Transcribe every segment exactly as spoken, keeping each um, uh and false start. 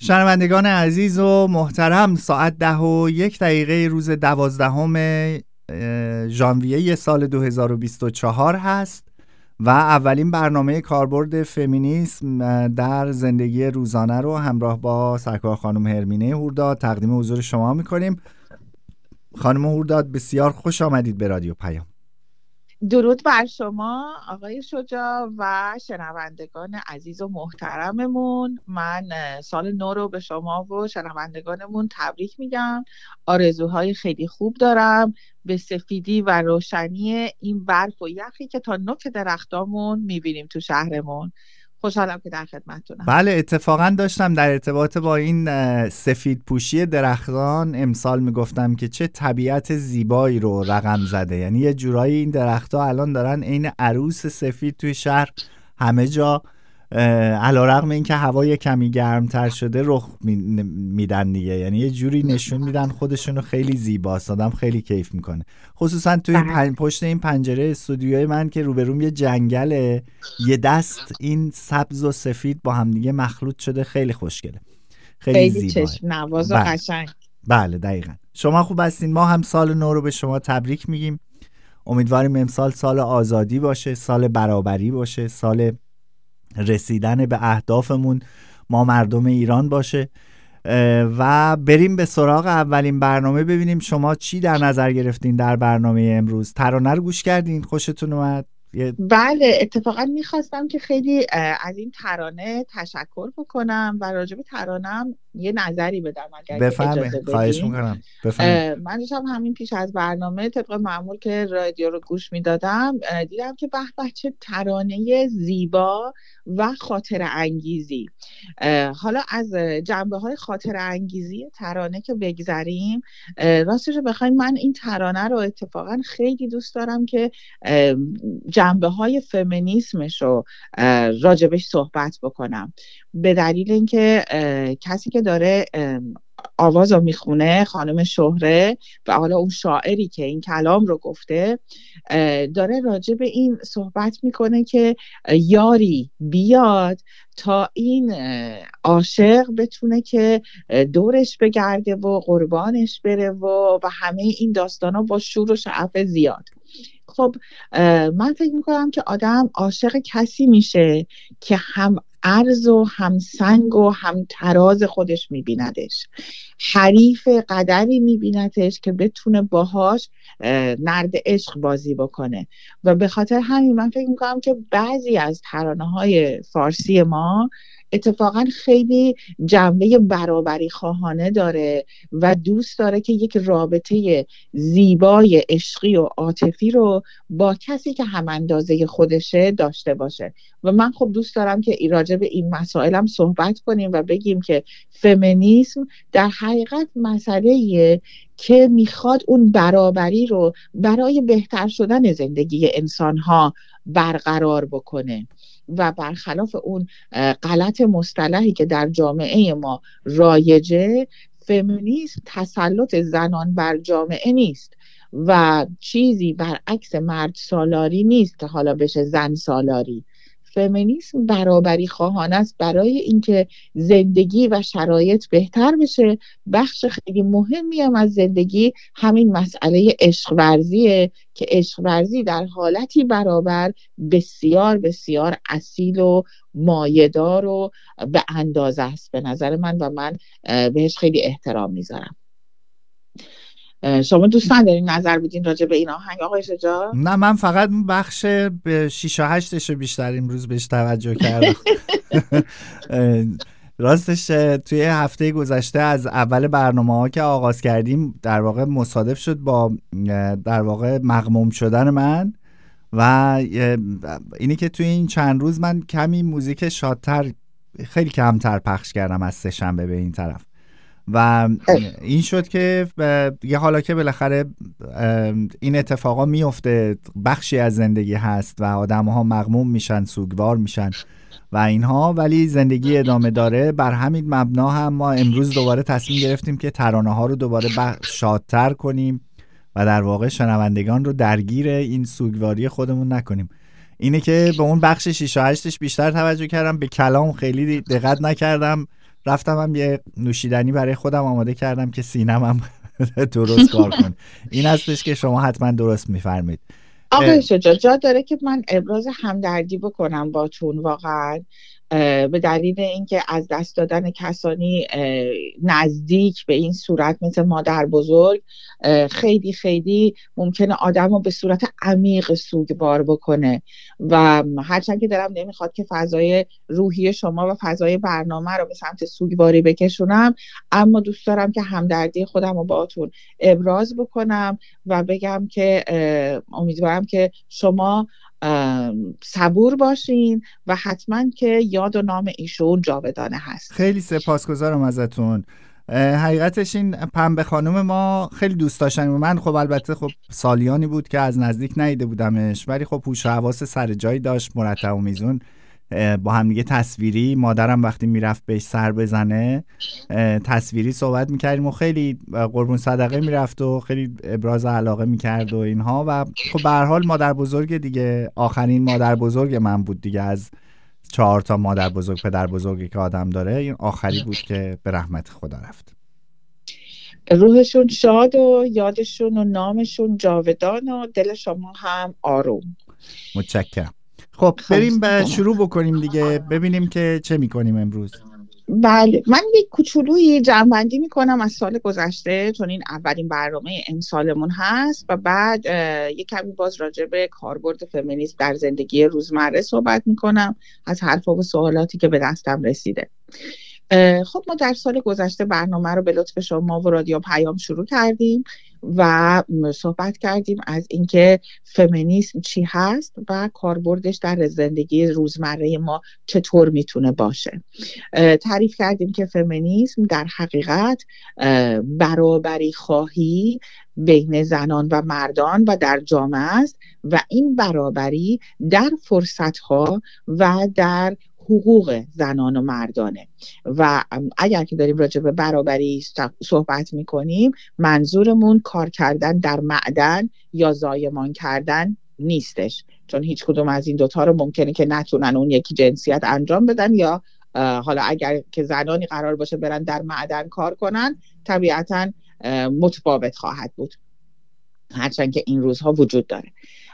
شنوندگان عزیز و محترم، ساعت ده و یک دقیقه روز دوازدهم ژانویه سال دو هزار و بیست و چهار هست و اولین برنامه کاربرد فمینیسم در زندگی روزانه رو همراه با سرکار خانم هرمینه هورداد تقدیم حضور شما میکنیم. خانم هورداد بسیار خوش آمدید به رادیو پیام. درود بر شما آقای شجاع و شنوندگان عزیز و محترممون. من سال نو رو به شما و شنوندگانمون تبریک میگم. آرزوهای خیلی خوب دارم به سفیدی و روشنی این برف و یخی که تا نوک درختامون میبینیم تو شهرمون. خوشحالم که در خدمتتونم. بله، اتفاقا داشتم در ارتباط با این سفید پوشی درختان امسال میگفتم که چه طبیعت زیبایی رو رقم زده. یعنی یه جورایی این درخت‌ها الان دارن عین عروس سفید توی شهر همه جا، علیرغم اینکه هوا کمی گرمتر شده رخ میدن دیگه. یعنی یه جوری نشون میدن خودشونو خیلی زیباست، آدم خیلی کیف میکنه. خصوصا توی پن... پشت این پنجره استودیوی من که روبروم یه جنگله، یه دست این سبز و سفید با هم دیگه مخلوط شده، خیلی خوشگله، خیلی, خیلی زیباه، چشم نواز و قشنگ. بله دقیقاً. شما خوب هستین؟ ما هم سال نو رو به شما تبریک میگیم. امیدواریم امسال سال آزادی باشه، سال برابری باشه، سال رسیدن به اهدافمون ما مردم ایران باشه. و بریم به سراغ اولین برنامه، ببینیم شما چی در نظر گرفتین در برنامه امروز. ترانه رو گوش کردین؟ خوشتون اومد؟ بله، اتفاقا میخواستم که خیلی از این ترانه تشکر بکنم و راجع به ترانم یه نظری بدم اگر بفرمایید. خواهش میکنم بفرمایید. من داشتم همین پیش از برنامه طبق معمول که رادیو رو گوش میدادم دیدم که به به چه ترانه زیبا و خاطره انگیزی. حالا از جنبه های خاطره انگیزی ترانه که بگذریم، راستش رو بخواین من این ترانه رو اتفاقا خیلی دوست دارم که جنبه های فمینیسمش رو راجبش صحبت بکنم، به دلیل اینکه کسی که داره آواز رو میخونه خانم شهره و حالا اون شاعری که این کلام رو گفته داره راجب این صحبت میکنه که یاری بیاد تا این عاشق بتونه که دورش بگرده و قربانش بره و و همه این داستانا با شور و شعف زیاد. خب من فکر میکنم که آدم عاشق کسی میشه که هم عرض و هم سنگ و هم تراز خودش میبیندش، حریف قدری میبیندش که بتونه باهاش نرد عشق بازی بکنه. و به خاطر همین من فکر میکنم که بعضی از ترانه های فارسی ما اتفاقا خیلی جنبه برابری خواهانه داره و دوست داره که یک رابطه زیبای عشقی و عاطفی رو با کسی که هم اندازه خودشه داشته باشه. و من خب دوست دارم که راجع به این مسائلم صحبت کنیم و بگیم که فمینیسم در حقیقت مسئله‌ایه که میخواد اون برابری رو برای بهتر شدن زندگی انسان‌ها برقرار بکنه و برخلاف اون غلط مصطلحی که در جامعه ما رایجه، فمینیسم تسلط زنان بر جامعه نیست و چیزی برعکس مرد سالاری نیست که حالا بشه زن سالاری. فمینیسم برابری خواهانه است برای اینکه زندگی و شرایط بهتر بشه. بخش خیلی مهمی هم از زندگی همین مسئله عشق ورزیه که عشق ورزی در حالتی برابر بسیار بسیار اصیل و مایه‌دار و به اندازه است به نظر من و من بهش خیلی احترام میذارم. شما دوستان دارین نظر بدین راجع به این آهنگ آقای شجاع؟ نه، من فقط بخش به شیش و هشتش بیشتر امروز بهش توجه کردم. راستش توی هفته گذشته از اول برنامه ها که آغاز کردیم در واقع مصادف شد با در واقع مغموم شدن من و اینی که توی این چند روز من کمی موزیک شادتر خیلی کمتر پخش کردم از سه شنبه به این طرف و این شد که یه حالا که بالاخره این اتفاقا میفته، بخشی از زندگی هست و آدم ها مغموم میشن، سوگوار میشن و اینها، ولی زندگی ادامه داره. بر همین مبنا هم ما امروز دوباره تصمیم گرفتیم که ترانه ها رو دوباره شادتر کنیم و در واقع شنوندگان رو درگیر این سوگواری خودمون نکنیم. اینه که به اون بخش شیش و هشتش بیشتر توجه کردم، به کلام خیلی دقت نکردم رفتم هم یه نوشیدنی برای خودم آماده کردم که سینم هم درست کار کن. این هستش که شما حتما درست میفرمید. آقای شجاع، جا داره که من ابراز همدردی بکنم باتون واقعا، به دلیل اینکه از دست دادن کسانی نزدیک به این صورت مثل مادر بزرگ خیلی خیلی ممکنه آدم رو به صورت عمیق سوگوار بکنه و هرچند که دلم نمیخواد که فضای روحی شما و فضای برنامه رو به سمت سوگواری بکشونم، اما دوست دارم که همدردی خودم رو باهاتون ابراز بکنم و بگم که امیدوارم که شما صبور باشین و حتما که یاد و نام ایشون جاودانه هست. خیلی سپاسگزارم ازتون. حقیقتش این پنبه خانم ما خیلی دوست داشتن و من خب البته خب سالیانی بود که از نزدیک ندیده بودمش، ولی خب هوش و حواس سر جای داشت، مرتب و میزون، با هم دیگه تصویری، مادرم وقتی میرفت بهش سر بزنه تصویری صحبت میکردیم و خیلی قربون صدقه میرفت و خیلی ابراز علاقه میکرد و اینها. و خب به هر حال مادر بزرگ دیگه، آخرین مادر بزرگ من بود دیگه، از چهار تا مادر بزرگ پدر بزرگی که آدم داره این آخری بود که به رحمت خدا رفت. روحشون شاد و یادشون و نامشون جاودان و دل شما هم آروم. متشکرم. خب بریم به شروع بکنیم دیگه، ببینیم که چه میکنیم امروز. بله، من یک کوچولویی جمع‌بندی میکنم از سال گذشته، چون این اولین برنامه امسالمون هست، و بعد یک کمی باز راجع به کاربرد فمینیسم در زندگی روزمره صحبت میکنم از حرفا و سوالاتی که به دستم رسیده. خب ما در سال گذشته برنامه رو به لطف شما و رادیو پیام شروع کردیم و صحبت کردیم از اینکه فمینیسم چی هست و کاربردش در زندگی روزمره ما چطور میتونه باشه. تعریف کردیم که فمینیسم در حقیقت برابری خواهی بین زنان و مردان و در جامعه است و این برابری در فرصت‌ها و در حقوق زنان و مردانه. و اگر که داریم راجع به برابری صحبت میکنیم، منظورمون کار کردن در معدن یا زایمان کردن نیستش، چون هیچ کدوم از این دوتا رو ممکنه که نتونن اون یکی جنسیت انجام بدن، یا حالا اگر که زنانی قرار باشه برن در معدن کار کنن طبیعتاً متفاوت خواهد بود، هرچند که این روزها وجود داره.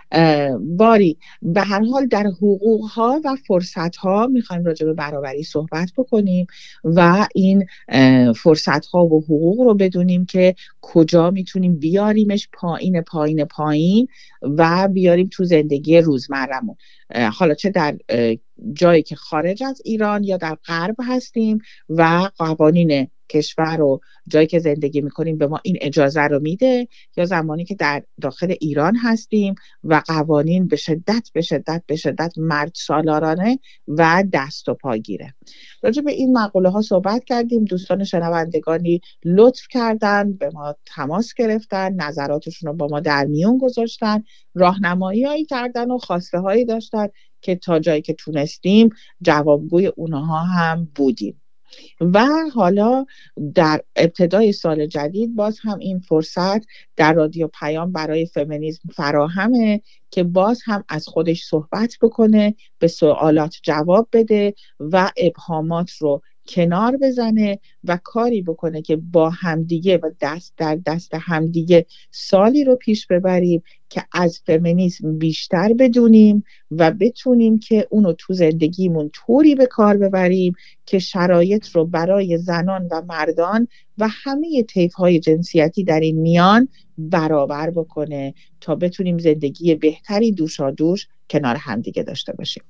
باری به هر حال در حقوق ها و فرصت ها میخوایم راجع به برابری صحبت بکنیم و این فرصت ها و حقوق رو بدونیم که کجا میتونیم بیاریمش پایین پایین پایین و بیاریم تو زندگی روزمرمون، حالا چه در جایی که خارج از ایران یا در غرب هستیم و قوانین کشور و جایی که زندگی میکنیم به ما این اجازه رو میده، یا زمانی که در داخل ایران هستیم و قوانین به شدت به شدت به شدت مرد سالارانه و دست و پاگیره. راجع به این مقوله ها صحبت کردیم، دوستان شنوندگانی لطف کردن، به ما تماس گرفتن، نظراتشون رو با ما در میون گذاشتن، راهنمایی هایی کردن و خواسته هایی داشتن که تا جایی که تونستیم جوابگوی اونها هم بودیم. و حالا در ابتدای سال جدید باز هم این فرصت در رادیو پیام برای فمینیسم فراهمه که باز هم از خودش صحبت بکنه، به سوالات جواب بده و ابهامات رو کنار بزنه و کاری بکنه که با همدیگه و دست در دست همدیگه سالی رو پیش ببریم که از فمینیسم بیشتر بدونیم و بتونیم که اونو تو زندگیمون طوری به کار ببریم که شرایط رو برای زنان و مردان و همه طیف‌های جنسیتی در این میان برابر بکنه تا بتونیم زندگی بهتری دوشا دوش کنار همدیگه داشته باشیم.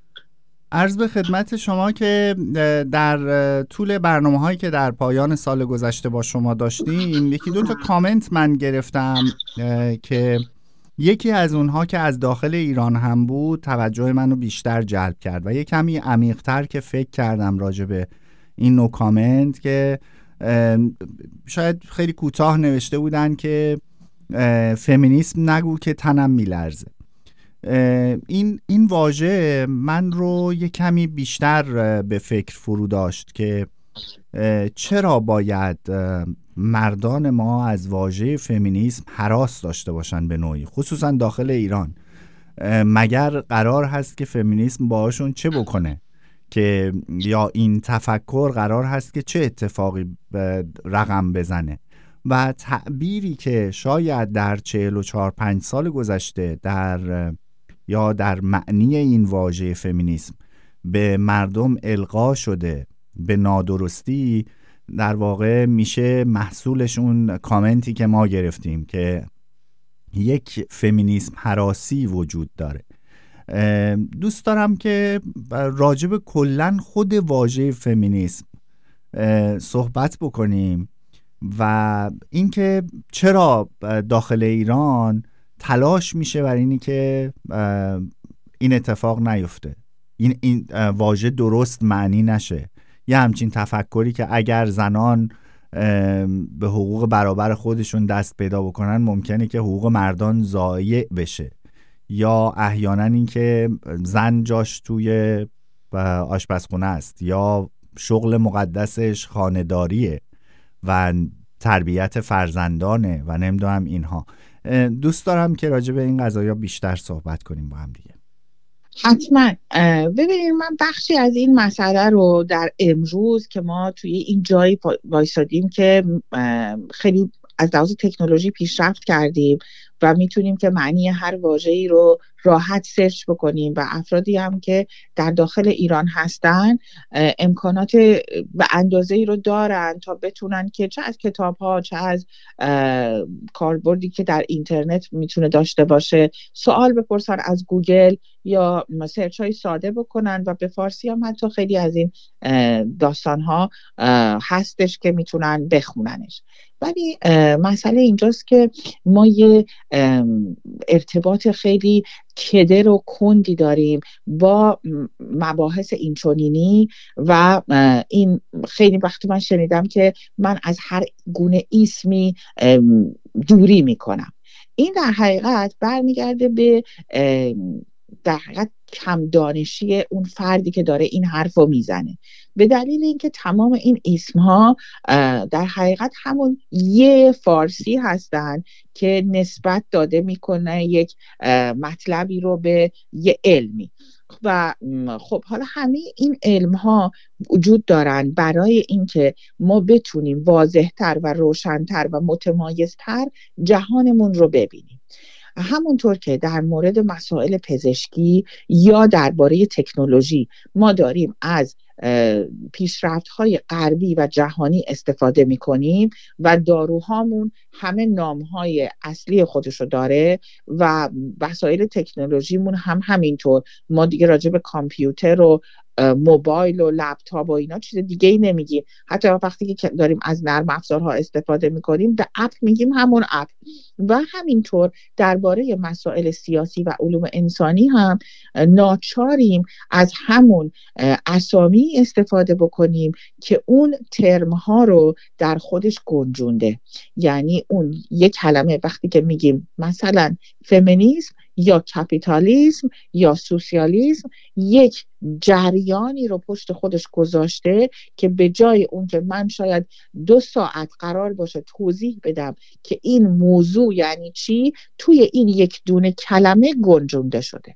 عرض به خدمت شما که در طول برنامه هایی که در پایان سال گذشته با شما داشتیم یکی دو تا کامنت من گرفتم که یکی از اونها که از داخل ایران هم بود توجه منو بیشتر جلب کرد و یک کمی عمیق‌تر که فکر کردم راجع به این نوع کامنت که شاید خیلی کوتاه نوشته بودن که فمینیسم نگو که تنم میلرزه. این این واژه من رو یک کمی بیشتر به فکر فرو داشت که چرا باید مردان ما از واژه فمینیسم هراس داشته باشن به نوعی، خصوصا داخل ایران. مگر قرار هست که فمینیسم باهاشون چه بکنه که یا این تفکر قرار هست که چه اتفاقی رقم بزنه و تعبیری که شاید در چهل و چهار پنج سال گذشته در یا در معنی این واژه فمینیسم به مردم القا شده به نادرستی، در واقع میشه محصولش اون کامنتی که ما گرفتیم که یک فمینیسم هراسی وجود داره. دوست دارم که راجب کلن خود واژه فمینیسم صحبت بکنیم و اینکه چرا داخل ایران تلاش میشه برای اینی که این اتفاق نیفته، این این واژه درست معنی نشه. یه همچین تفکری که اگر زنان به حقوق برابر خودشون دست پیدا بکنن ممکنه که حقوق مردان ضایع بشه، یا احیانا این که زن جاش توی آشپزخونه است یا شغل مقدسش خانه‌داریه و تربیت فرزندانه و نمیدونم اینها. دوست دارم که راجع به این قضایا بیشتر صحبت کنیم با هم دیگه. حتما. ببینید من بخشی از این مسئله رو در امروز که ما توی این جایی وایسادیم که خیلی از لحاظ تکنولوژی پیشرفت کردیم و میتونیم که معنی هر واژه‌ای رو راحت سرچ بکنیم و افرادی هم که در داخل ایران هستن امکانات به اندازه‌ای رو دارن تا بتونن که چه از کتاب‌ها چه از کاربردی که در اینترنت میتونه داشته باشه سوال بپرسن از گوگل یا سرچ‌های ساده بکنن و به فارسی هم حتی خیلی از این داستان‌ها هستش که میتونن بخوننش. ولی مسئله اینجاست که ما یه ارتباط خیلی کدر و کندی داریم با مباحث اینچنینی و این خیلی وقت من شنیدم که من از هر گونه اسمی دوری میکنم. این در حقیقت برمیگرده به در حقیقت کم دانشی اون فردی که داره این حرف رو میزنه، به دلیل اینکه تمام این اسمها در حقیقت همون یه فارسی هستن که نسبت داده میکنه یک مطلبی رو به یه علمی و خب حالا همه این علم ها وجود دارن برای اینکه ما بتونیم واضحتر و روشنتر و متمایزتر جهانمون رو ببینیم. همونطور که در مورد مسائل پزشکی یا درباره تکنولوژی ما داریم از پیشرفت‌های غربی و جهانی استفاده می‌کنیم و داروهامون همه نام‌های اصلی خودشو داره و وسایل تکنولوژیمون هم همینطور. ما دیگه راجع به کامپیوتر و موبایل و لپتاپ و اینا چیز دیگه ای نمیگیم. حتی وقتی که داریم از نرم افزارها استفاده میکنیم به اپ میگیم همون اپ. و همینطور درباره مسائل سیاسی و علوم انسانی هم ناچاریم از همون اسامی استفاده بکنیم که اون ترمها رو در خودش گنجونده. یعنی اون یک کلمه وقتی که میگیم مثلا فمینیسم یا کپیتالیسم یا سوسیالیسم یک جریانی رو پشت خودش گذاشته که به جای اون که من شاید دو ساعت قرار باشه توضیح بدم که این موضوع یعنی چی، توی این یک دونه کلمه گنجونده شده.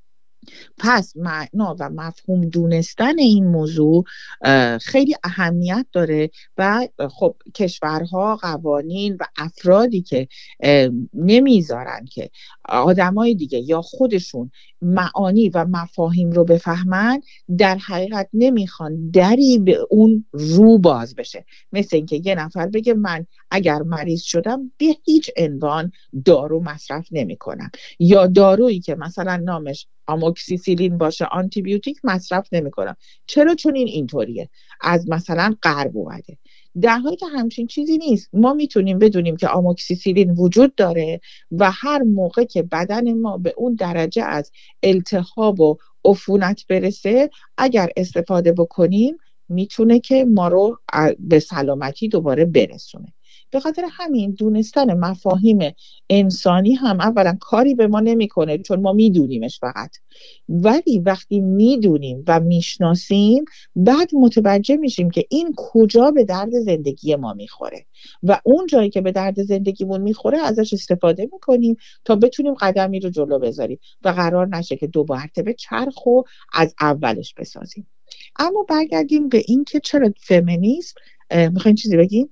پس معنا و مفهوم دونستن این موضوع خیلی اهمیت داره و خب کشورها قوانین و افرادی که نمیذارن که آدمای دیگه یا خودشون معانی و مفاهیم رو بفهمن در حقیقت نمیخوان دری به اون رو باز بشه. مثل اینکه یه نفر بگه من اگر مریض شدم به هیچ عنوان دارو مصرف نمی کنم، یا دارویی که مثلا نامش آموکسیسیلین باشه آنتی بیوتیک مصرف نمی کنم. چرا؟ چون این اینطوریه، از مثلا غرب اومده. در حالی که همچین چیزی نیست. ما میتونیم بدونیم که آموکسیسیلین وجود داره و هر موقع که بدن ما به اون درجه از التهاب و عفونت برسه اگر استفاده بکنیم میتونه که ما رو به سلامتی دوباره برسونه. به خاطر همین دونستن مفاهیم انسانی هم اولا کاری به ما نمیکنه چون ما میدونیمش فقط، ولی وقتی میدونیم و میشناسیم بعد متوجه میشیم که این کجا به درد زندگی ما میخوره و اون جایی که به درد زندگیمون میخوره ازش استفاده میکنیم تا بتونیم قدمی رو جلو بذاریم و قرار نشه که دو مرتبه چرخو از اولش بسازیم. اما برگردیم به این که چرا فمینیسم، میخواین چیزی بگین؟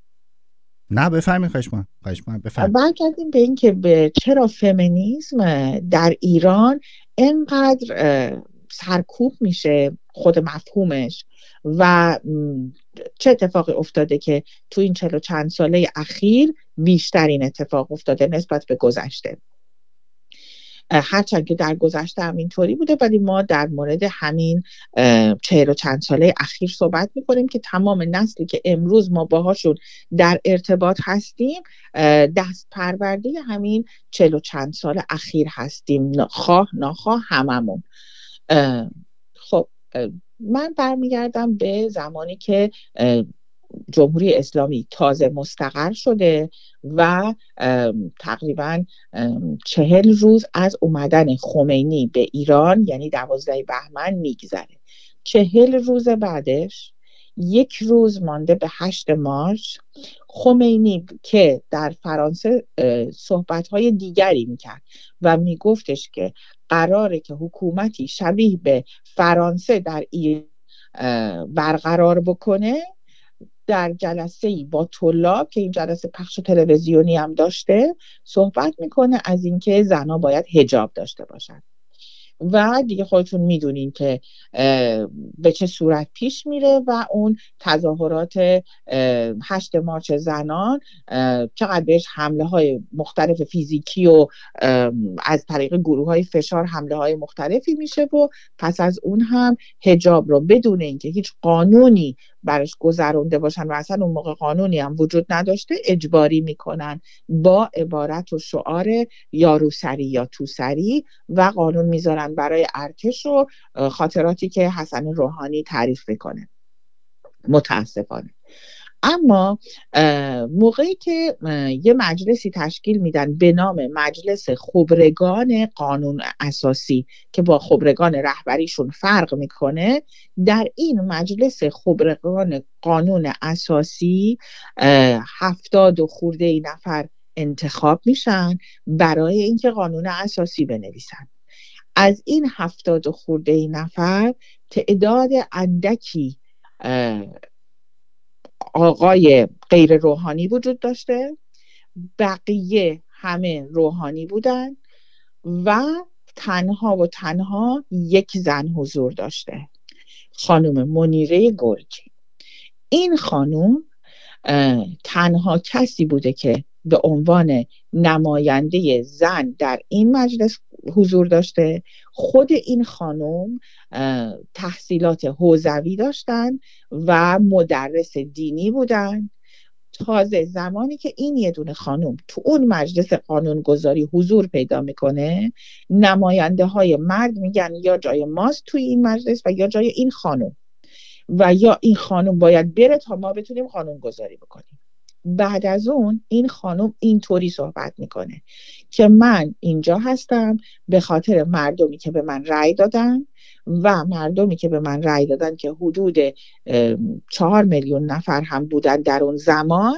نه بفرمایید، خواهش می‌کنم خواهش می‌کنم بفرمایید. برگردیم به این که به چرا فمینیسم در ایران اینقدر سرکوب میشه خود مفهومش و چه اتفاقی افتاده که تو این چهل و چند ساله اخیر بیشتر این اتفاق افتاده نسبت به گذشته. هرچند که در گذشته هم اینطوری بوده، ولی ما در مورد همین چهل و چند ساله اخیر صحبت میکنیم که تمام نسلی که امروز ما باهاشون در ارتباط هستیم دست پرورده همین چهل و چند سال اخیر هستیم، خواه ناخواه هممون. خب من برمیگردم به زمانی که جمهوری اسلامی تازه مستقر شده و تقریبا چهل روز از اومدن خمینی به ایران، یعنی دوازده بهمن میگذره. چهل روز بعدش یک روز مانده به هشت مارس، خمینی که در فرانسه صحبت‌های دیگری میکرد و میگفتش که قراره که حکومتی شبیه به فرانسه در ایران برقرار بکنه، در جلسه‌ای با طلاب که این جلسه پخش تلویزیونی هم داشته صحبت میکنه از اینکه زنها باید حجاب داشته باشن و دیگه خودتون میدونین که به چه صورت پیش میره و اون تظاهرات هشت مارس زنان چقدر بهش حمله های مختلف فیزیکی و از طریق گروه های فشار حمله های مختلفی میشه و پس از اون هم حجاب رو بدون اینکه هیچ قانونی برش گذرونده باشن و اصلا اون موقع قانونی هم وجود نداشته اجباری میکنن با عبارت و شعار یا روسری یا توسری و قانون میذارن برای ارتش و خاطراتی که حسن روحانی تعریف میکنه متاسفانه. اما موقعی که یه مجلسی تشکیل میدن به نام مجلس خبرگان قانون اساسی که با خبرگان رهبریشون فرق میکنه، در این مجلس خبرگان قانون اساسی هفتاد و خورده ای نفر انتخاب میشن برای اینکه قانون اساسی بنویسن. از این هفتاد و خورده ای نفر تعداد اندکی آقای غیر روحانی وجود داشته، بقیه همه روحانی بودن و تنها و تنها یک زن حضور داشته، خانم منیره گرجی. این خانم تنها کسی بوده که به عنوان نماینده زن در این مجلس حضور داشته. خود این خانم تحصیلات حوزوی داشتن و مدرس دینی بودن. تازه زمانی که این یه دونه خانم تو اون مجلس قانونگذاری حضور پیدا میکنه، نماینده های مرد میگن یا جای ماست توی این مجلس و یا جای این خانم و یا این خانم باید بره تا ما بتونیم قانون گذاری بکنیم. بعد از اون این خانم اینطوری صحبت میکنه که من اینجا هستم به خاطر مردمی که به من رأی دادن و مردمی که به من رأی دادن که حدود چهار میلیون نفر هم بودن در اون زمان.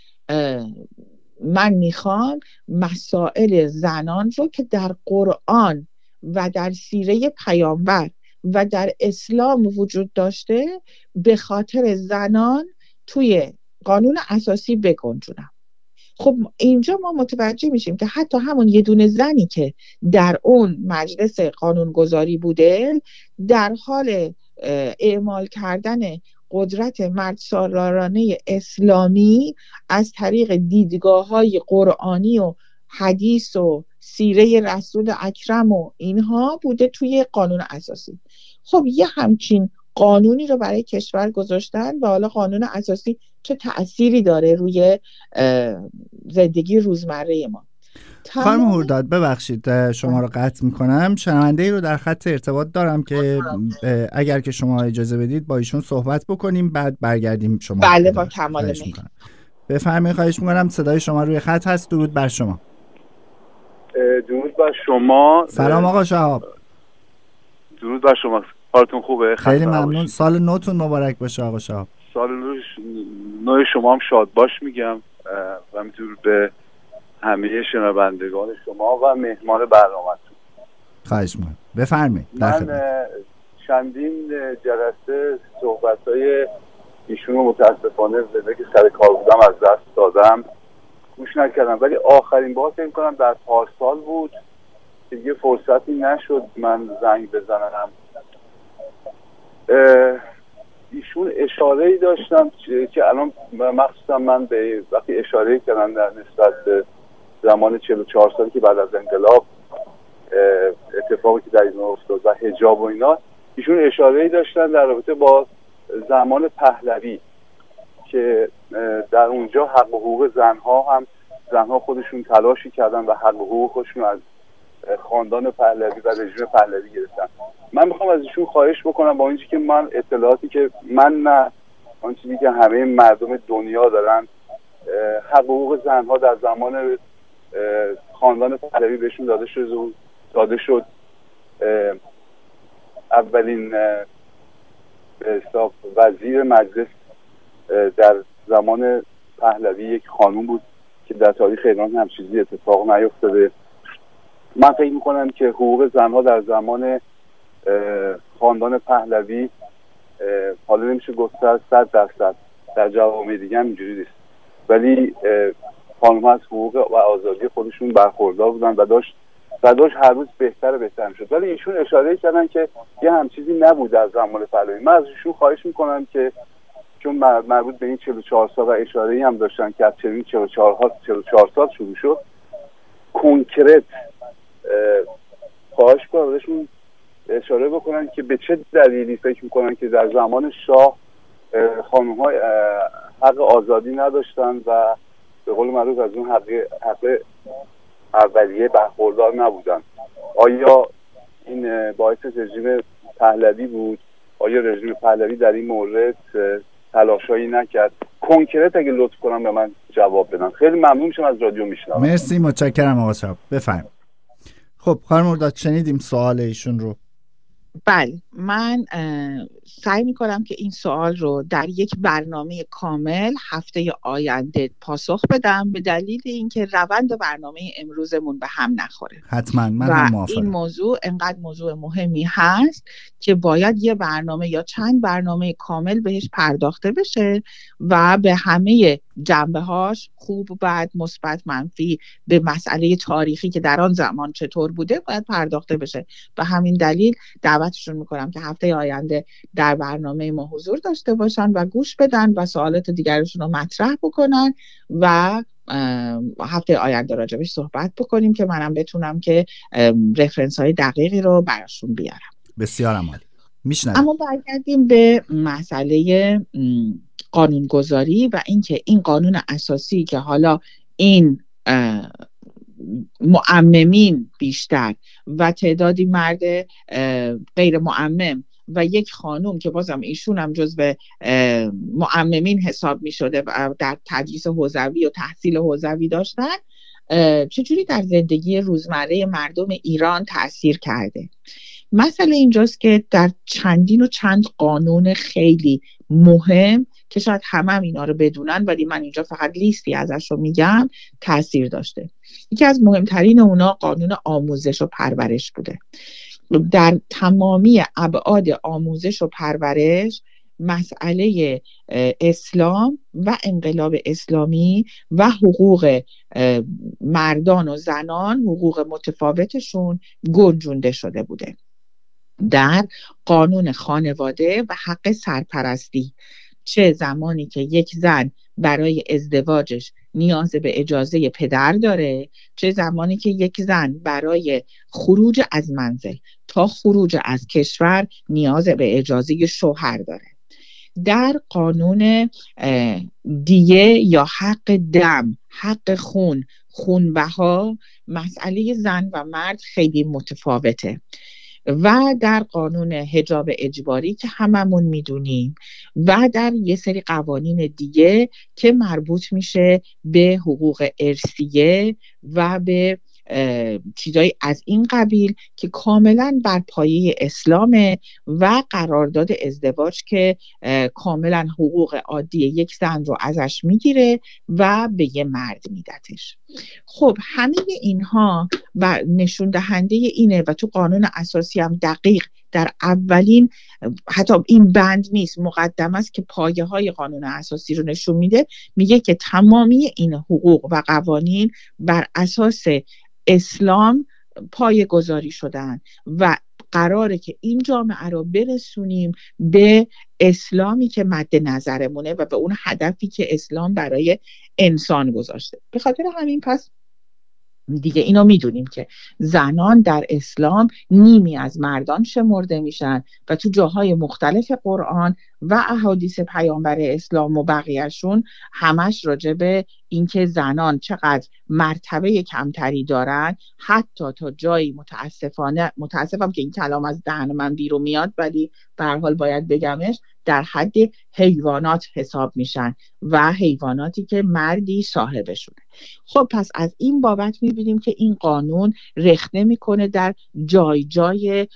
من میخوام مسائل زنان رو که در قرآن و در سیره پیامبر و در اسلام وجود داشته به خاطر زنان توی قانون اساسی بگنجونم. خب اینجا ما متوجه میشیم که حتی همون یه دونه زنی که در اون مجلس قانونگذاری بوده در حال اعمال کردن قدرت مردسالارانه اسلامی از طریق دیدگاه‌های قرآنی و حدیث و سیره رسول اکرم و اینها بوده توی قانون اساسی. خب یه همچین قانونی رو برای کشور گذاشتن و حالا قانون اساسی چه تأثیری داره روی زندگی روزمره ما. خانم هرداد ببخشید شما رو قطع میکنم، شنونده ای رو در خط ارتباط دارم که اگر که شما اجازه بدید با ایشون صحبت بکنیم بعد برگردیم شما. بله با کمال میل. بفرمایید، خواهش میکنم. صدای شما روی خط هست. درود بر شما. درود بر شما. سلام آقا شهاب. درود بر شما. حالتون خوبه؟ خیلی ممنون. سال نوتون مبارک باشه آقا شهاب. سال نو شما هم شاد باش میگم و همینطور به همه شنوندگان شما و مهمان برنامه‌تون. خواهش می‌کنم. بفرمایید. من چندین جلسه صحبت‌های ایشون رو متاسفانه زنده که سر کار بودم از دست دادم، گوش نکردم. ولی آخرین بار فکر کنم در پارسال بود که دیگه فرصتی نشد من زنگ بزنم. ایشون اشاره‌ای داشتم که الان مخصوصا من به وقتی اشاره کردم در نسبت به زمان چهل و چهار سالی که بعد از انقلاب اتفاقی که در این افتاد و حجاب و اینا، ایشون اشاره‌ای داشتن در رابطه با زمان پهلوی که در اونجا حق و حقوق زنها هم زنها خودشون تلاشی کردن و حق و حقوق خودشون از خاندان پهلوی و رژیم پهلوی گرفتن. من میخوام از ایشون خواهش بکنم با اینکه که من اطلاعاتی که من نه آن چیزی که همه مردم دنیا دارن، حق و حقوق زنها در زمان خاندان پهلوی بهشون داده شد داده شد اولین به حساب وزیر مجلس در زمان پهلوی یک خانوم بود که در تاریخ ایران هم چیزی اتفاق نیفتاده. من فکر میکنم که حقوق زنها در زمان خاندان پهلوی حالا نمیشه گفت صد درصد، در جوامع دیگه هم اینجوری نیست، ولی خانم از حقوق و آزادی خودشون برخوردار بودن و داشت و داشت هر روز بهتر و بهتر شد. ولی ایشون اشاره کردن که یه هم چیزی نبود در زمان پهلوی. من از ایشون خواهش میکنم که چون مربوط به این چهل و چهار سال و اشاره‌ای هم داشتن که از چنین چهل و چهار سال شروع شد، کنکرت خواهش کنم ازشون اشاره بکنن که به چه دلیلی فکر میکنن که در زمان شاه خانم‌ها حق آزادی نداشتن و به قول معروف از اون حق حق اولیه برخوردار نبودن. آیا این باعث رژیم پهلوی بود؟ آیا رژیم پهلوی در این مورد تلاشایی نکرد؟ کنکرت اگه لطف کنم به من جواب بدن. خیلی ممنون میشم، از رادیو میشنوم. مرسی، متشکرم آقا شهاب. بفرمایید. خب خانم مرداد شنیدیم سوال ایشون رو. بله، من سعی میکنم که این سوال رو در یک برنامه کامل هفته آینده پاسخ بدم، به دلیل اینکه روند برنامه امروزمون به هم نخوره. حتما، من هم موافقم. این موضوع انقدر موضوع مهمی هست که باید یه برنامه یا چند برنامه کامل بهش پرداخته بشه و به همه جنبه‌هاش، خوب، بد، مثبت، منفی، به مسئله تاریخی که در آن زمان چطور بوده باید پرداخته بشه. به همین دلیل دعوتشون میکنم که هفته آینده در برنامه ما حضور داشته باشن و گوش بدن و سوالات دیگرشون رو مطرح بکنن و هفته آینده راجبش صحبت بکنیم که منم بتونم که رفرنس های دقیقی رو براشون بیارم. بسیار عالی. میشنویم. اما برگردیم به مسئله قانونگذاری و اینکه این قانون اساسی که حالا این معممین بیشتر و تعدادی مرد غیر معمم و یک خانوم که بازم ایشون هم جزو معممین حساب می شده و در تدریس حوزوی و تحصیل حوزوی داشتن، چجوری در زندگی روزمره مردم ایران تأثیر کرده. مسئله اینجاست که در چندین و چند قانون خیلی مهم که شاید همه هم اینا رو بدونن ولی من اینجا فقط لیستی ازش رو میگم تأثیر داشته. یکی از مهمترین اونا قانون آموزش و پرورش بوده. در تمامی ابعاد آموزش و پرورش مسئله اسلام و انقلاب اسلامی و حقوق مردان و زنان، حقوق متفاوتشون گنجونده شده بوده. در قانون خانواده و حق سرپرستی، چه زمانی که یک زن برای ازدواجش نیاز به اجازه پدر داره، چه زمانی که یک زن برای خروج از منزل تا خروج از کشور نیاز به اجازه شوهر داره. در قانون دیه یا حق دم، حق خون، خونبها، مسئله زن و مرد خیلی متفاوته. و در قانون حجاب اجباری که هممون میدونیم و در یه سری قوانین دیگه که مربوط میشه به حقوق ارثیه و به چیزایی از این قبیل که کاملا بر پایه اسلامه و قرارداد ازدواج که کاملا حقوق عادی یک زن رو ازش میگیره و به یه مرد میدتش. خب همه اینها و نشون دهنده اینه و تو قانون اساسی هم دقیق در اولین، حتی این بند نیست، مقدمه است که پایه های قانون اساسی رو نشون میده، میگه که تمامی این حقوق و قوانین بر اساس اسلام پایه گذاری شدن و قراره که این جامعه رو برسونیم به اسلامی که مد نظرمونه و به اون هدفی که اسلام برای انسان گذاشته. به خاطر همین پس دیگه اینو میدونیم که زنان در اسلام نیمی از مردان شمرده میشن و تو جاهای مختلف قرآن و احادیث پیامبر اسلام و بقیهشون همش راجع به اینکه زنان چقدر مرتبه کمتری دارن، حتی تا جایی متاسفانه، متاسفم که این کلام از دهن من بیرون میاد ولی به هر حال باید بگمش، در حد حیوانات حساب میشن و حیواناتی که مردی صاحبشونه. خب پس از این بابت میبینیم که این قانون رخنه میکنه در جای جای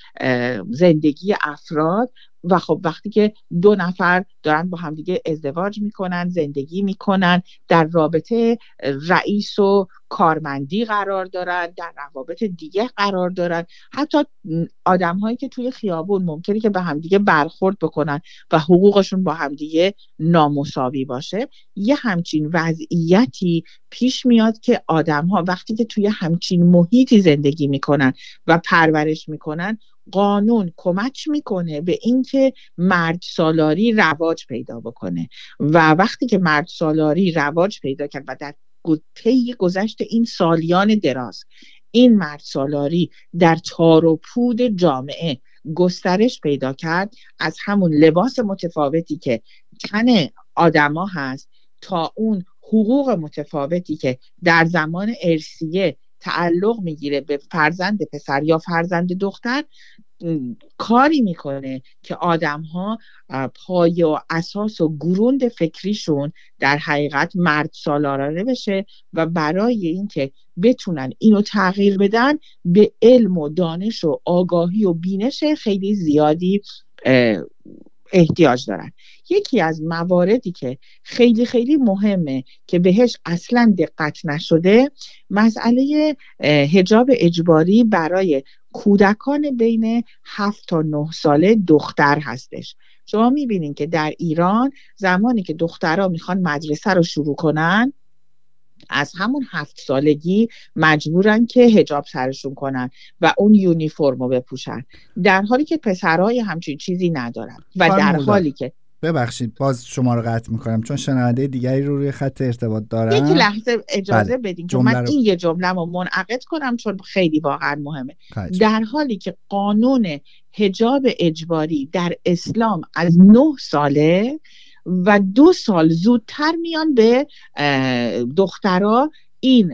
زندگی افراد و خب وقتی که دو نفر دارن با همدیگه ازدواج میکنن، زندگی میکنن، در رابطه رئیس و کارمندی قرار دارن، در روابط دیگه قرار دارن، حتی آدم هایی که توی خیابون ممکنه که به همدیگه برخورد بکنن و حقوقشون با همدیگه نامساوی باشه، یه همچین وضعیتی پیش میاد که آدم ها وقتی که توی همچین محیطی زندگی میکنن و پرورش میکنن، قانون کمک میکنه به اینکه مرد سالاری رواج پیدا بکنه و وقتی که مرد سالاری رواج پیدا کرد و در طی گذشت این سالیان دراز این مرد سالاری در تار و پود جامعه گسترش پیدا کرد، از همون لباس متفاوتی که تن آدما هست تا اون حقوق متفاوتی که در زمان ارثیه تعلق میگیره به فرزند پسر یا فرزند دختر، کاری میکنه که آدم ها پایه و اساس و گروند فکریشون در حقیقت مرد سالارانه بشه و برای اینکه بتونن اینو تغییر بدن به علم و دانش و آگاهی و بینش خیلی زیادی احتیاج دارن. یکی از مواردی که خیلی خیلی مهمه که بهش اصلا دقت نشده، مسئله حجاب اجباری برای کودکان بین هفت تا نه ساله دختر هستش. شما میبینین که در ایران زمانی که دخترها میخوان مدرسه رو شروع کنن، از همون هفت سالگی مجبورن که حجاب سرشون کنن و اون یونیفرم رو بپوشن، در حالی که پسرهای همچین چیزی ندارن و در حالی که ببخشید باز شما رو قطع میکنم چون شنونده دیگری رو روی خط ارتباط دارم. یک لحظه اجازه بله. بدین که من رو... این یه جمله رو منعقد کنم چون خیلی واقعا مهمه. خیلی. در حالی که قانون حجاب اجباری در اسلام از نه ساله و دو سال زودتر میان به دخترها این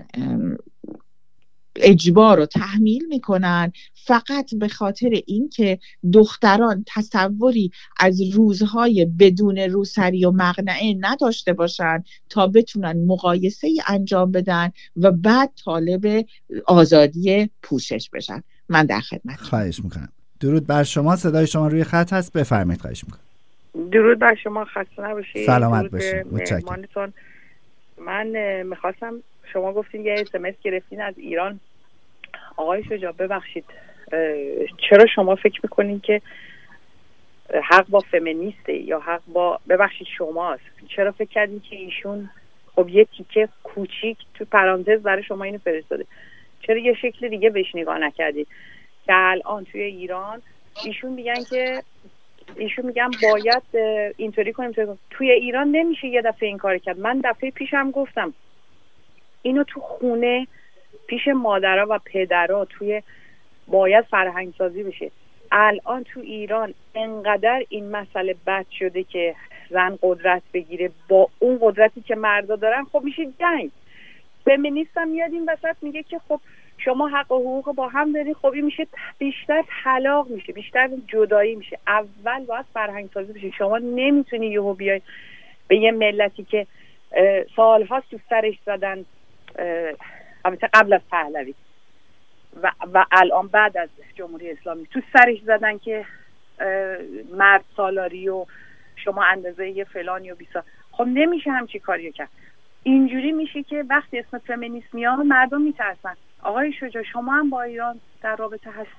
اجبار رو تحمیل میکنن، فقط به خاطر اینکه دختران تصوری از روزهای بدون روسری و مقنعه نداشته باشن تا بتونن مقایسه انجام بدن و بعد طالب آزادی پوشش بشن. من در خدمت. خواهش میکنم. درود بر شما، صدای شما روی خط هست، بفرمایید. خواهش میکنم. درود بر شما، خسته نباشید. سلامت باشید. متشکرم. من میخواستم، شما گفتین یه اس ام اس گرفتین از ایران. آقای شجاع ببخشید، چرا شما فکر میکنین که حق با فمینیسته یا حق با، ببخشید شماست، چرا فکر کردین که ایشون خب یه تیکه کوچیک تو پرانتز برای شما اینو فرستاده، چرا یه شکل دیگه بهش نگاه نکردید که الان توی ایران ایشون میگن که ایشون میگن باید اینطوری کنیم. توی ایران نمیشه یه دفعه این کار کرد. من دفعه پیشم گفتم اینو تو خونه پیش مادرها و پدرها توی باید فرهنگ سازی بشه. الان تو ایران انقدر این مسئله بد شده که زن قدرت بگیره با اون قدرتی که مردا دارن، خب میشه جنگ. فمینیست هم میاد این وسط میگه که خب شما حق و حقوق با هم دارید، خب این میشه بیشتر طلاق میشه، بیشتر جدایی میشه. اول باید فرهنگ سازی بشه. شما نمیتونی یهو بیای به یه ملتی که سالهاست تو سرش زدن، البته قبل از پهلوی و, و الان بعد از جمهوری اسلامی تو سرش زدن که مرد سالاری و شما اندازه یه فلانی و بیسا، خب نمیشه همچی کاریو کرد. اینجوری میشه که وقتی اسم فمینیست میاد مردم میترسن. آقای شجاع شما هم با ایران در رابطه هستی؟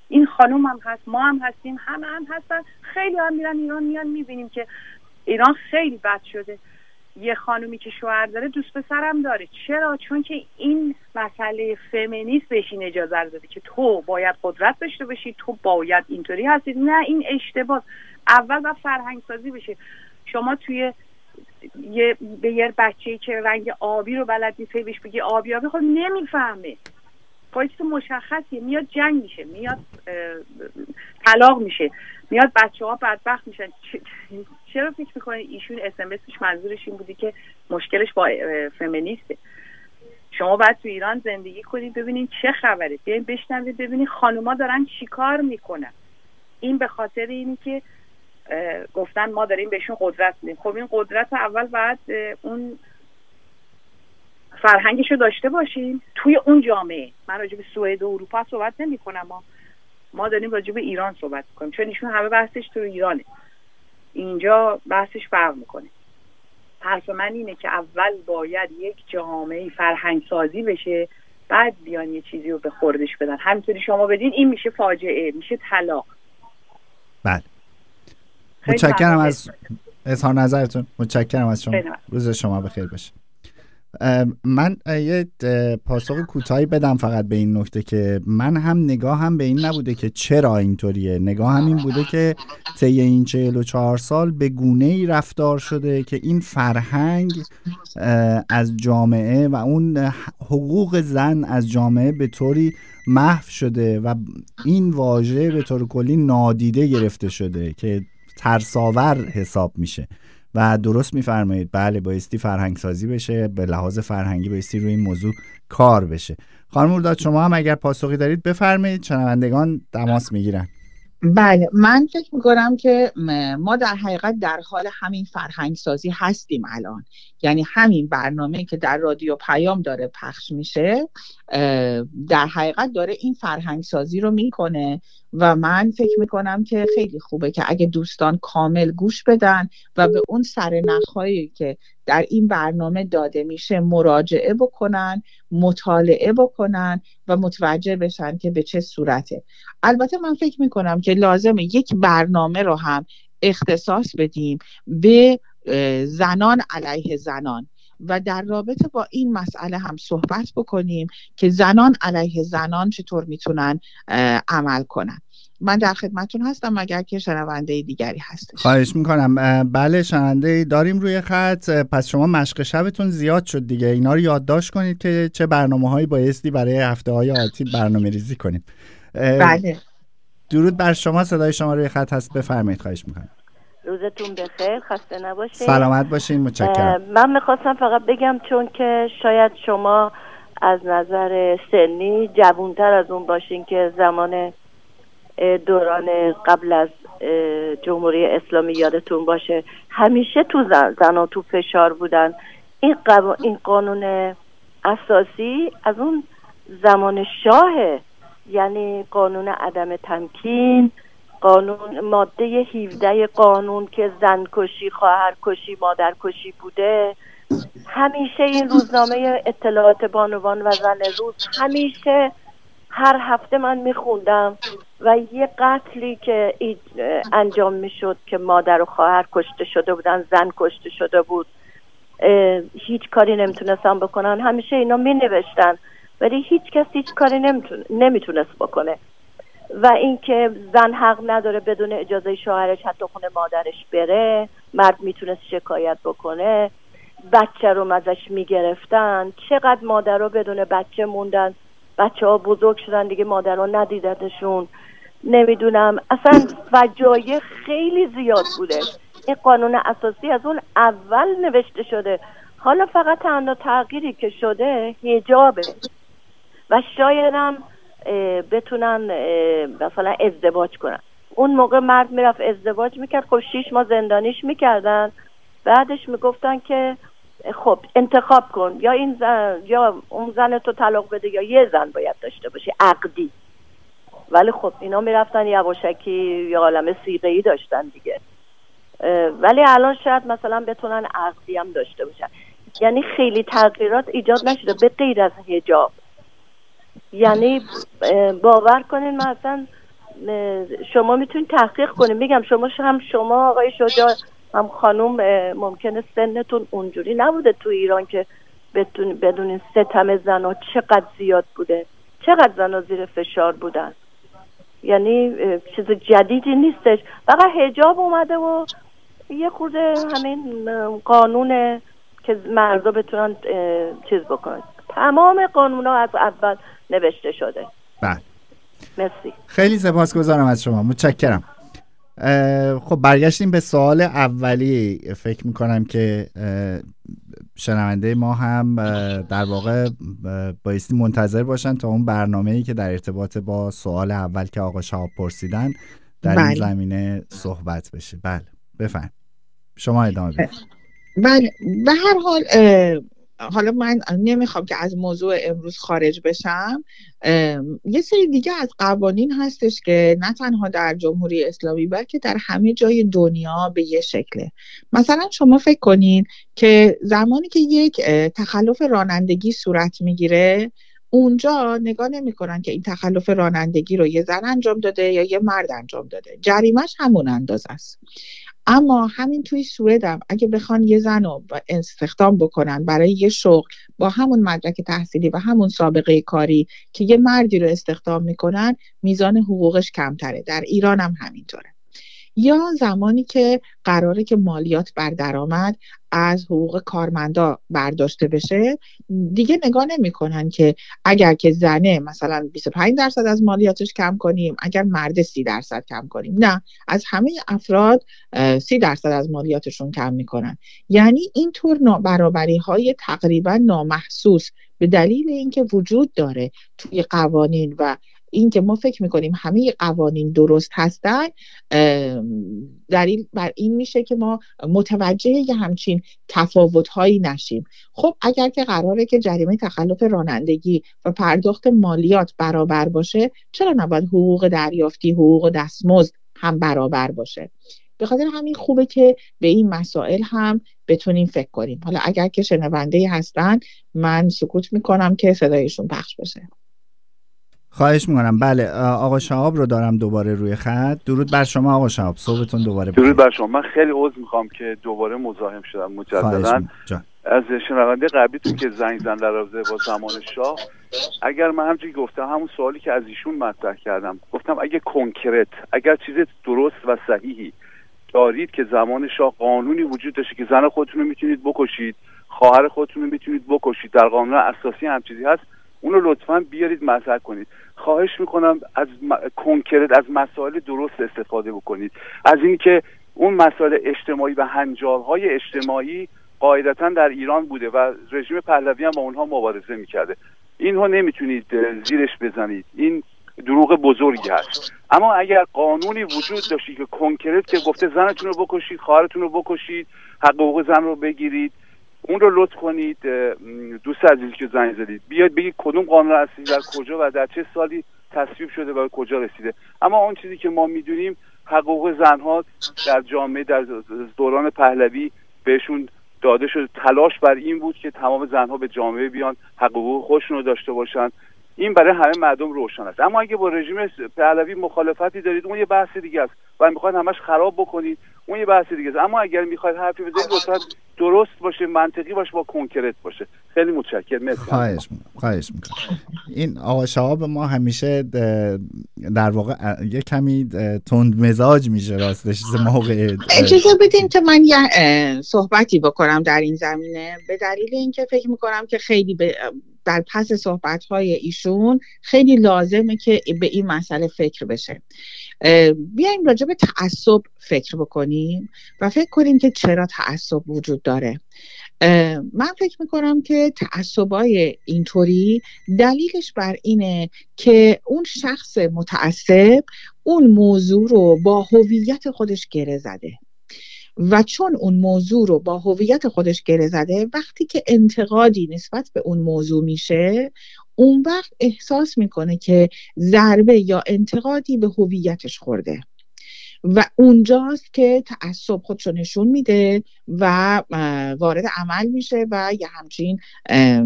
این خانوم هم هست، ما هم هستیم، همه هم هستن، خیلی هم میرن ایران، میان میبینیم که ایران خیلی بد شده. یه خانومی که شوهر داره دوست پسرم داره. چرا؟ چون که این مسئله فمینیست بهش این اجازه رو داده که تو باید قدرت داشته باشی، تو باید اینطوری هستی. نه، این اشتباه. اول باید فرهنگ سازی بشه. شما توی یه به یه بچه‌ای که رنگ آبی رو بلد نیست بهش بگی آبی آبی، خب نمیفهمه. پایست مشخصیه، میاد جنگ میشه، میاد طلاق میشه، میاد بچه ها بدبخت میشن. چرا فکر میکنه ایشون اس ام اسش منظورش این بودی که مشکلش با فمینیسته؟ شما باید تو ایران زندگی کنید ببینین چه خبره، بیاین بشنوید ببینین خانوما دارن چی کار میکنن. این به خاطر اینی که گفتن ما داریم بهشون قدرت میدیم. خب این قدرت اول باید اون فرهنگشو داشته باشیم توی اون جامعه. من راجع به سوئد و اروپا صحبت نمی کنم، ما ما داریم راجع به ایران صحبت کنیم، چون ایشون همه بحثش تو ایرانه، اینجا بحثش فرق میکنه. حرف من اینه که اول باید یک جامعه فرهنگ سازی بشه، بعد بیان یه چیزی رو به خوردش بدن. همینطوری شما بدین این میشه فاجعه، میشه طلاق. بله، متشکرم از اظهار نظرتون، متشکرم از شما. روز شما بخیر باشه. من یه پاسخ کوتاهی بدم فقط به این نکته که من هم نگاه هم به این نبوده که چرا اینطوریه، نگاه هم این بوده که طی این چهل و چهار سال به گونه‌ای رفتار شده که این فرهنگ از جامعه و اون حقوق زن از جامعه به طوری محو شده و این واژه به طور کلی نادیده گرفته شده که ترساور حساب میشه. و درست میفرمایید، بله بایستی فرهنگ سازی بشه، به لحاظ فرهنگی بایستی روی این موضوع کار بشه. خانم مرداد شما هم اگر پاسخی دارید بفرمایید، شنوندگان تماس میگیرن. بله، من فکر میکنم که ما در حقیقت در حال همین فرهنگ سازی هستیم الان. یعنی همین برنامه که در رادیو پیام داره پخش میشه در حقیقت داره این فرهنگ سازی رو میکنه و من فکر میکنم که خیلی خوبه که اگه دوستان کامل گوش بدن و به اون سرنخ‌هایی که در این برنامه داده میشه مراجعه بکنن، مطالعه بکنن و متوجه بشن که به چه صورته. البته من فکر میکنم که لازمه یک برنامه رو هم اختصاص بدیم به زنان علیه زنان و در رابطه با این مسئله هم صحبت بکنیم که زنان علیه زنان چطور میتونن عمل کنن. من در خدمتون هستم اگر که شنونده دیگری هستش. خواهش میکنم. بله شنونده داریم روی خط. پس شما مشق شبتون زیاد شد دیگه، اینا رو یادداشت کنید که چه برنامه‌هایی بایستی برای هفته‌های آتی برنامه ریزی کنیم. بله. درود بر شما، صدای شما روی خط هست، بفرمایید. خواهش میکنم. روزتون بخیر، خسته نباشید. سلامت باشین، متشکرم. من میخواستم فقط بگم چون که شاید شما از نظر سنی جوانتر از اون باشین که زمان دوران قبل از جمهوری اسلامی یادتون باشه، همیشه تو زن زنها تو فشار بودن. این قو... این قانون اساسی از اون زمان شاهه، یعنی قانون عدم تمکین، قانون ماده هفده قانون که زن کشی، خواهر کشی، مادر کشی بوده. همیشه این روزنامه اطلاعات بانوان و زن روز همیشه هر هفته من میخوندم و یه قتلی که انجام میشد که مادر و خواهر کشته شده بودن، زن کشته شده بود، هیچ کاری نمیتونستن بکنن. همیشه اینا مینوشتن ولی هیچ کس هیچ کاری نمیتون... نمیتونست بکنه. و اینکه زن حق نداره بدون اجازه شوهرش حتی خونه مادرش بره، مرد میتونست شکایت بکنه. بچه رو ازش میگرفتن، چقدر مادر رو بدون بچه موندن، بچه ها بزرگ شدن دیگه مادر رو ندیدتشون. نمیدونم، اصلا فجایع خیلی زیاد بوده. این قانون اساسی از اون اول نوشته شده. حالا فقط تنها تغییری که شده حجابه و شاید هم بتونن مثلا ازدواج کنن. اون موقع مرد میرفت ازدواج میکرد، خب شیش ماه زندانیش میکردن، بعدش میگفتن که خب انتخاب کن، یا این زن یا اون زن تو طلاق بده یا یه زن باید داشته باشی عقدی. ولی خب اینا میرفتن یواشکی یا عالم صیغه‌ای داشتن دیگه. ولی الان شاید مثلا بتونن عقدی هم داشته باشن. یعنی خیلی تغییرات ایجاد نشده به غیر از حجاب. یعنی باور کنین من اصلا شما میتونید تحقیق کنید. میگم شما هم شما آقای شجاع هم خانم ممکنه سنتون اونجوری نبوده تو ایران که بدونین ستم زنا چقدر زیاد بوده، چقدر زنا زیر فشار بودن. یعنی چیز جدیدی نیستش، فقط حجاب اومده و یه خورده همین قانون که مردا بتونن چیز بکنن. تمام قانونا از اول نوشته شده. بله. مرسی. خیلی سپاسگزارم از شما، متشکرم. خب برگشتیم به سوال اولی. فکر میکنم که شنونده ما هم در واقع بایستی منتظر باشن تا اون برنامه‌ای که در ارتباط با سوال اول که آقا شهاب پرسیدن در بله. این زمینه صحبت بشه. بله بفرمایید، شما ادامه بدید. بله به هر حال حالا من نمیخوام که از موضوع امروز خارج بشم. یه سری دیگه از قوانین هستش که نه تنها در جمهوری اسلامی بلکه در همه جای دنیا به یه شکله. مثلا شما فکر کنین که زمانی که یک تخلف رانندگی صورت میگیره، اونجا نگاه نمی کنن که این تخلف رانندگی رو یه زن انجام داده یا یه مرد انجام داده، جریمش همون اندازه است. اما همین توی سوئد هم اگه بخوان یه زن رو استخدام بکنن برای یه شغل با همون مدرک تحصیلی و همون سابقه کاری که یه مردی رو استخدام میکنن، میزان حقوقش کمتره. در ایران هم همینطوره. یا زمانی که قراره که مالیات بر درآمد از حقوق کارمندا برداشته بشه، دیگه نگاه نمی‌کنن که اگر که زنه مثلا بیست و پنج درصد از مالیاتش کم کنیم، اگر مرد سی درصد کم کنیم. نه، از همه افراد سی درصد از مالیاتشون کم میکنن. یعنی اینطور نابرابری‌های تقریبا نامحسوس به دلیل اینکه وجود داره توی قوانین و این که ما فکر میکنیم همه قوانین درست هستن، دلیل بر این میشه که ما متوجه یه همچین تفاوت‌هایی نشیم. خب اگر که قراره که جریمه تخلف رانندگی و پرداخت مالیات برابر باشه، چرا نباید حقوق دریافتی، حقوق دستمزد هم برابر باشه؟ به خاطر همین خوبه که به این مسائل هم بتونیم فکر کنیم. حالا اگر که شنونده هستن، من سکوت میکنم که صدایشون پخش بشه. خواهش میکنم. بله آقا شهاب رو دارم دوباره روی خط. درود بر شما آقا شهاب، صحبتون دوباره بخیر. درود بر شما. من خیلی عذر میخوام که دوباره مزاحم شدم مجددا از شنونده قبلیتون که زنگ زدن در رابطه با زمان شاه. اگر من همونجوری گفتم، همون سوالی که از ایشون مطرح کردم، گفتم اگه کنکرت، اگر چیز درست و صحیحی دارید که زمان شاه قانونی وجود داشته که زن خودتون رو میتونید بکشید، خواهر خودتون رو میتونید بکشید، در قانون اساسی هم چیزی هست، اون رو لطفاً بیارید مطرح کنید. خواهش میکنم از م... کنکرت از مسائل درست استفاده بکنید، از این که اون مسائل اجتماعی و هنجارهای اجتماعی قاعدتاً در ایران بوده و رژیم پهلوی هم با اونها مبارزه میکرده. اینها نمیتونید زیرش بزنید، این دروغ بزرگی هست. اما اگر قانونی وجود داشتی که کنکرت که گفته زنتون رو بکشید، خواهرتون رو بکشید، حق حقوق زن رو بگیرید، اون رو لطف کنید. دوست عزیزی که زنگ زدید، بیاید بگید کدوم قانون اصلی در کجا و در چه سالی تصویب شده و به کجا رسیده. اما اون چیزی که ما میدونیم، حقوق زنها در جامعه در دوران پهلوی بهشون داده شده، تلاش بر این بود که تمام زنها به جامعه بیان، حقوق خودشون رو داشته باشن. این برای همه مردم روشن است. اما اگه با رژیم پهلوی مخالفتی دارید، اون یه بحث دیگه است و میخواید همش خراب بکنید، اون یه بحث دیگه است. اما اگر میخواید حرفی بزنید، لطفاً درست باشه، منطقی باشه، با کنکرت باشه. خیلی متشکرم. مرسی. خواهش می‌کنم. خواهش می‌کنم. این آقا شهاب ما همیشه در واقع یه کمی تند مزاج میشه راستش موقع. اجازه بدین که من یه صحبتی بکنم در این زمینه، به دلیل اینکه فکر می‌کنم که خیلی به در پس صحبت‌های ایشون خیلی لازمه که به این مسئله فکر بشه. بیایم راجع به تعصب فکر بکنیم و فکر کنیم که چرا تعصب وجود داره. من فکر میکنم که تعصبای اینطوری دلیلش بر اینه که اون شخص متعصب اون موضوع رو با هویت خودش گره زده و چون اون موضوع رو با هویت خودش گره زده، وقتی که انتقادی نسبت به اون موضوع میشه، اون وقت احساس میکنه که ضربه یا انتقادی به هویتش خورده و اونجاست که تعصب خودشو نشون میده و وارد عمل میشه و یه همچین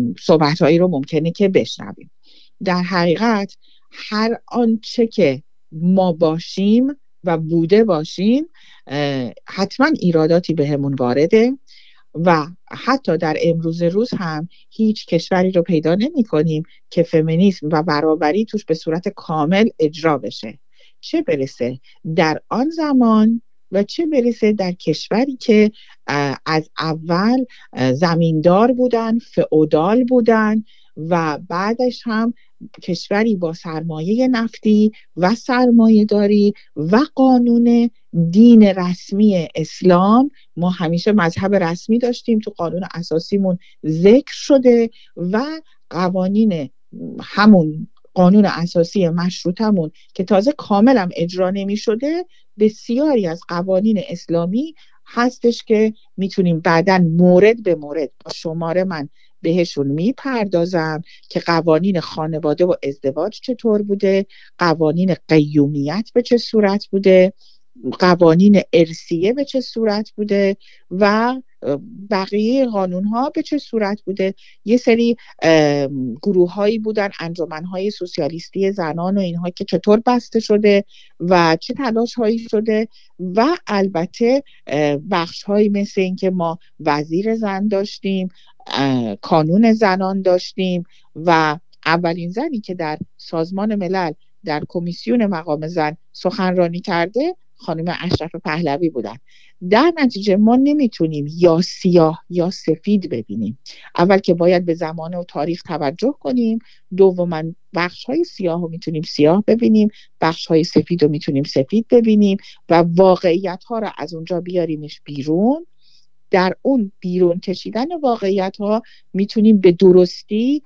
صحبتهایی رو ممکنه که بشنویم. در حقیقت هر آنچه که ما باشیم و بوده باشیم حتما ایراداتی بهمون وارده و حتی در امروز روز هم هیچ کشوری رو پیدا نمی کنیم که فمینیسم و برابری توش به صورت کامل اجرا بشه، چه برسه در آن زمان و چه برسه در کشوری که از اول زمیندار بودن، فئودال بودن و بعدش هم کشوری با سرمایه نفتی و سرمایه داری و قانون دین رسمی اسلام. ما همیشه مذهب رسمی داشتیم، تو قانون اساسیمون ذکر شده و قوانین همون قانون اساسی مشروطمون که تازه کاملا اجرا نمی شده، بسیاری از قوانین اسلامی هستش که میتونیم بعداً مورد به مورد با شماره من بهشون میپردازم که قوانین خانواده و ازدواج چطور بوده، قوانین قیومیت به چه صورت بوده، قوانین ارثیه به چه صورت بوده و بقیه قانون ها به چه صورت بوده. یه سری گروه هایی بودن، انجمن های سوسیالیستی زنان و اینها که چطور بسته شده و چه تلاش هایی شده و البته بخش هایی مثل این که ما وزیر زن داشتیم، کانون زنان داشتیم و اولین زنی که در سازمان ملل در کمیسیون مقام زن سخنرانی کرده خانم اشرف پهلوی بودن. در نتیجه ما نمیتونیم یا سیاه یا سفید ببینیم. اول که باید به زمان و تاریخ توجه کنیم، دوما بخش های سیاه رو میتونیم سیاه ببینیم، بخش های سفید رو میتونیم سفید ببینیم و واقعیت ها رو از اونجا بیاریمش بیرون. در اون بیرون کشیدن واقعیت ها میتونیم به درستی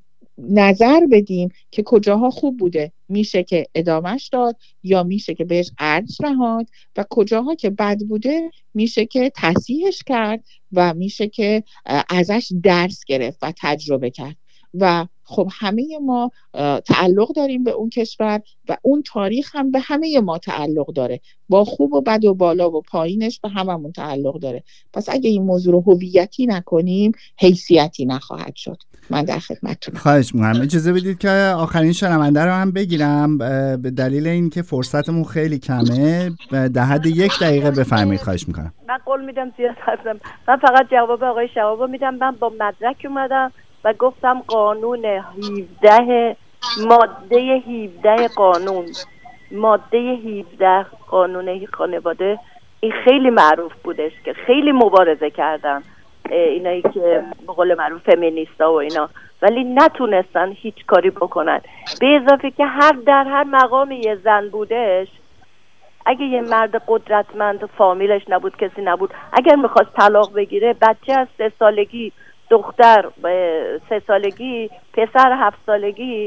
نظر بدیم که کجاها خوب بوده میشه که ادامش داد یا میشه که بهش ارج نهاد و کجاها که بد بوده میشه که تصحیحش کرد و میشه که ازش درس گرفت و تجربه کرد. و خب همه ما تعلق داریم به اون کشور و اون تاریخ هم به همه ما تعلق داره، با خوب و بد و بالا و پایینش به هممون تعلق داره. پس اگه این موضوع رو هویتی نکنیم حیثیتی نخواهد شد. من در خدمتتونم. خواهش می‌کنم. اجازه بدید که آخرین شنونده رو هم بگیرم به دلیل اینکه فرصتمون خیلی کمه. در حد یک دقیقه بفرمایید. خواهش می‌کنم. من قول میدم زیاد هستم. من فقط جواب آقای شهاب میدم. من با مدرک اومدم و گفتم قانون هفده ماده هفده قانون ماده هفده قانون خانواده این خیلی معروف بودش که خیلی مبارزه کردن اینایی که به قول معروف فمینیستا و اینا، ولی نتونستن هیچ کاری بکنن. به اضافه که هر در هر مقامی یه زن بودش، اگه یه مرد قدرتمند فامیلش نبود، کسی نبود، اگر میخواست طلاق بگیره، بچه از سه سالگی، دختر سه سالگی، پسر هفت سالگی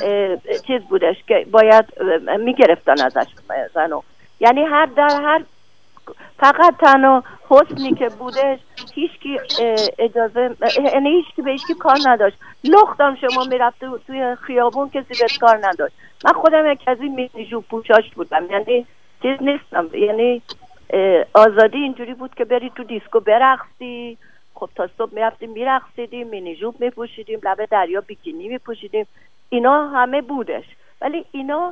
چیز بودش که باید میگرفتن ازش زنو. یعنی هر در هر فقط تنها حسنی که بودش هیچکی اجازه، یعنی هیچکی به هیچکی کار نداشت. لختم شما میرفته توی خیابون کسی بهت کار نداشت. من خودم یک از این مینیجو پوشاش بودم، یعنی چیز نیستم، یعنی آزادی اینجوری بود که بری تو دیسکو برقصی. خب تا صبح میرفتیم میرقصیدیم، مینی جوب میپوشیدیم، لبه دریا بیکینی میپوشیدیم، اینا همه بودش. ولی اینا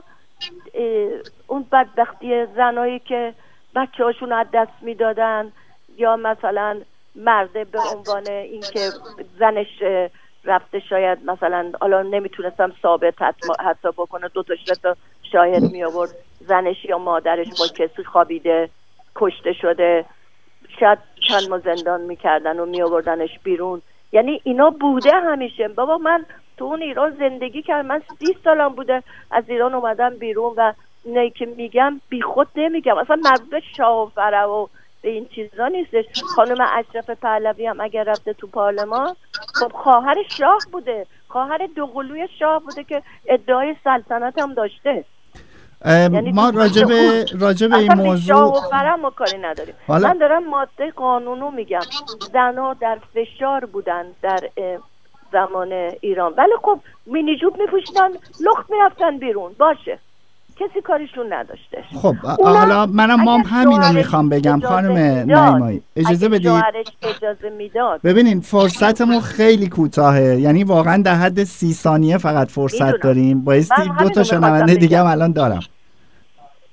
اون بدبختی زنایی که بچه هاشون از دست میدادن یا مثلا مرده به عنوان این که زنش رفته شاید مثلا حالا نمیتونستم ثابت حتی بکنه، دو تا تا شاهد می آورد زنش یا مادرش با کسی خوابیده کشته شده، شاید چند ما زندان میکردن و می آوردنش بیرون. یعنی اینا بوده همیشه. بابا من تو اون ایران زندگی کردم، من سی سالم بوده از ایران اومدم بیرون و اینایی که میگم بی خود نمیگم، اصلا مربوط به شاه و فرع و به این چیزا نیستش. خانم اشرف پهلوی هم اگر رفته تو پارلمان، خب خواهر شاه بوده، خواهر دوقلوی شاه بوده که ادعای سلطنت هم داشته. یعنی ما راجب راجب این موضوع شاه و فرع ما کاری نداریم. حالا... من دارم ماده قانونو میگم. زنها در فشار بودن در زمان ایران، ولی خب مینی جوب میپوشیدن، لخت میرفتن بیرون، باشه، کسی کاریشون نداشته. خب حالا منم مام همینو میخوام بگم خانم نعیمایی، اجازه بدید. اجازه میداد. ببینین فرصتمون خیلی کوتاهه، یعنی واقعا در حد سی ثانیه فقط فرصت داریم. بایستی دو تا شنونده دیگه هم الان دارم.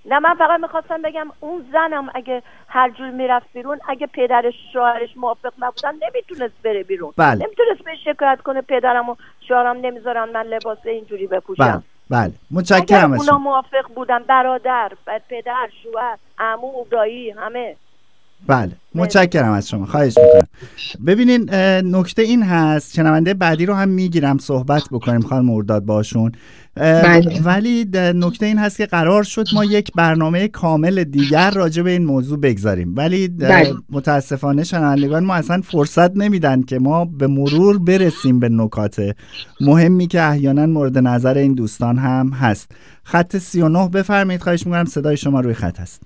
نه من فقط میخواستم بگم اون زنم اگه هر جور میرفت بیرون، اگه پدرش شوهرش موافق نبودن نمیتونست بره بیرون. بله. نمیتونست به شکایت کنه پدرم و شوهرم نمیذارن من لباس اینجوری بپوشم. بله بله متشکرم اگر از اونا شما. موافق بودن، برادر، پدر، شوهر، عمو، دایی، همه. بله متشکرم از شما، خواهش میکنم. ببینین نکته این هست، شنونده بعدی رو هم میگیرم صحبت بکنیم خانم مرداد باشون، بله. ولی نکته این هست که قرار شد ما یک برنامه کامل دیگر راجع به این موضوع بگذاریم، ولی بله. متاسفانه شنوندگان ما اصلا فرصت نمیدن که ما به مرور برسیم به نکات مهمی که احیانا مورد نظر این دوستان هم هست. خط سی و نه بفرمایید، خواهش میکنم، صدای شما روی خط هست.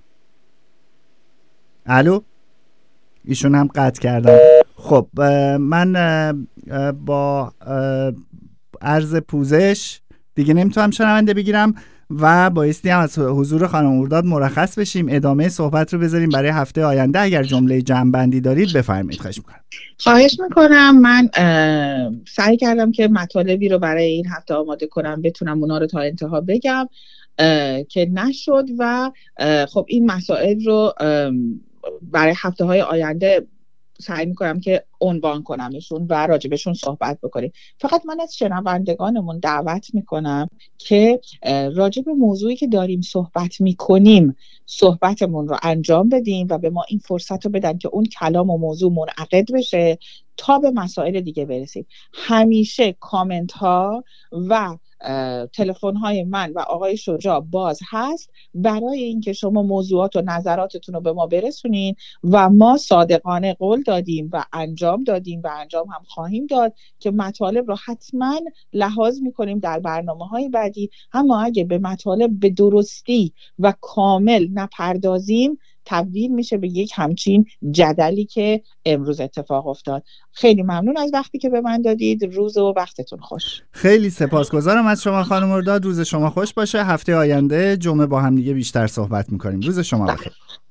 الو، ایشون هم قطع کردم. خب من با عرض پوزش دیگه نمیتونم شنونده بگیرم و بایستی هم از حضور خانم مرداد مرخص بشیم. ادامه صحبت رو بذاریم برای هفته آینده. اگر جمله جمع‌بندی دارید بفرمایید. خواهش میکنم. خواهش میکنم. من سعی کردم که مطالبی رو برای این هفته آماده کنم، بتونم اونا رو تا انتها بگم که نشد و خب این مسائل رو برای هفته های آینده سعی میکنم که عنوان کنمشون و راجبشون صحبت بکنیم. فقط من از شنوندگانمون دعوت میکنم که راجب موضوعی که داریم صحبت میکنیم صحبتمون رو انجام بدیم و به ما این فرصت رو بدن که اون کلام و موضوع منعقد بشه تا به مسائل دیگه برسیم. همیشه کامنت ها و تلفن های من و آقای شجاع باز هست برای اینکه شما موضوعات و نظراتتون رو به ما برسونین و ما صادقانه قول دادیم و انجام دادیم و انجام هم خواهیم داد که مطالب رو حتما لحاظ میکنیم در برنامه های بعدی. اما اگه به مطالب به درستی و کامل نپردازیم تبدیل میشه به یک همچین جدلی که امروز اتفاق افتاد. خیلی ممنون از وقتی که به من دادید. روز و وقتتون خوش. خیلی سپاسگزارم از شما خانم مرداد. روز شما خوش باشه. هفته آینده جمعه با هم دیگه بیشتر صحبت میکنیم. روز شما بخیر.